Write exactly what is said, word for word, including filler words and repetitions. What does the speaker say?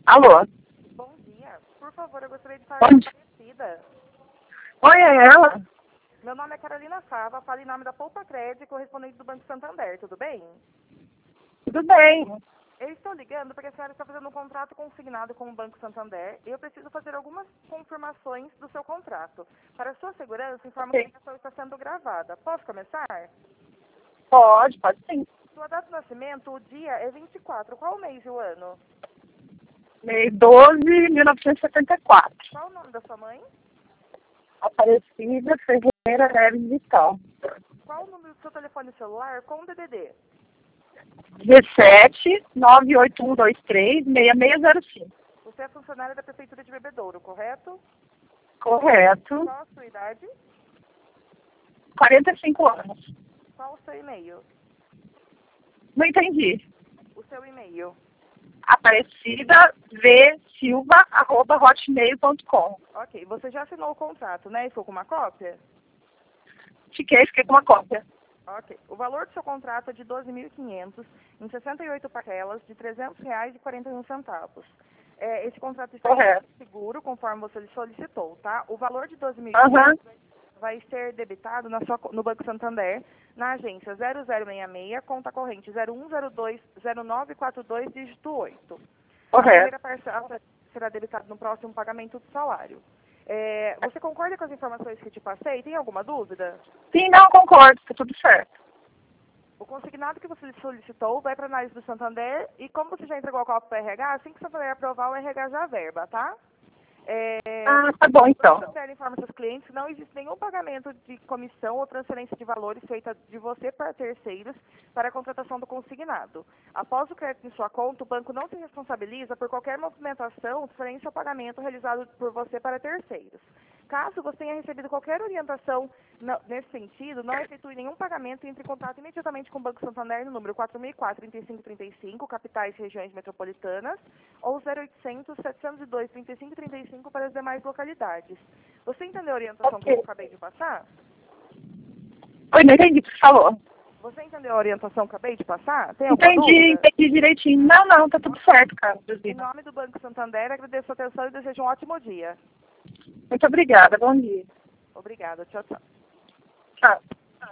Alô? Bom dia. Por favor, eu gostaria de falar Bom com a dia. Aparecida. Oi, é ela? Meu nome é Carolina Fava, falo em nome da Poupa Crédito, correspondente do Banco Santander, tudo bem? Tudo bem. Eu estou ligando porque a senhora está fazendo um contrato consignado com o Banco Santander e eu preciso fazer algumas confirmações do seu contrato. Para sua segurança, informo que a Sim. ligação está sendo gravada. Posso começar? Pode, pode sim. Sua data de nascimento, o dia é vinte e quatro. Qual o mês e o ano? Mês doze de mil novecentos e setenta e quatro. Qual o nome da sua mãe? Aparecida Ferreira Neves Vital. Qual o número do seu telefone celular com o D D D? dezessete, nove oito um dois três, seis seis zero cinco. Você é funcionária da Prefeitura de Bebedouro, correto? Correto. Qual a sua idade? quarenta e cinco anos. Qual o seu e-mail? Não entendi. O seu e-mail. Aparecida V Silva, arroba hotmail ponto com. Ok, você já assinou o contrato, né? E ficou com uma cópia? Fiquei, fiquei com uma cópia. Ok. O valor do seu contrato é de doze mil e quinhentos em sessenta e oito parcelas de trezentos reais e quarenta e um centavos. É, esse contrato está Correto. seguro, conforme você solicitou, tá? O valor de doze mil e Aham. quinhentos vai ser debitado na sua, no Banco Santander, na agência zero zero seis seis, conta corrente zero um zero dois zero nove quatro dois, dígito oito. A Correto. primeira parcela será debitada no próximo pagamento do salário. É, você concorda com as informações que te passei? Tem alguma dúvida? Sim, não, concordo, tá tudo certo. O consignado que você solicitou vai para a análise do Santander e como você já entregou a cópia para o R H, assim que o Santander aprovar, o R H já verba, tá? É, Ah, tá bom o então. Santander informa seus clientes que não existe nenhum pagamento de comissão ou transferência de valores feita de você para terceiros para a contratação do consignado. Após o crédito em sua conta, o banco não se responsabiliza por qualquer movimentação, transferência ou pagamento realizado por você para terceiros. Caso você tenha recebido qualquer orientação não, nesse sentido, não efetue nenhum pagamento e entre em contato imediatamente com o Banco Santander no número quatro mil e quatro, trinta e cinco trinta e cinco, capitais e regiões metropolitanas, ou zero oitocentos, setecentos e dois, trinta e cinco trinta e cinco para as demais localidades. Você entendeu a orientação que Ok. eu acabei de passar? Oi, não entendi o que você falou. Você entendeu a orientação que eu acabei de passar? Tem alguma Entendi, dúvida? entendi direitinho. Não, não, tá tudo certo, cara. Em Inclusive. nome do Banco Santander, agradeço a atenção e desejo um ótimo dia. Muito obrigada, bom dia. Obrigada. Tchau, tchau. Tchau.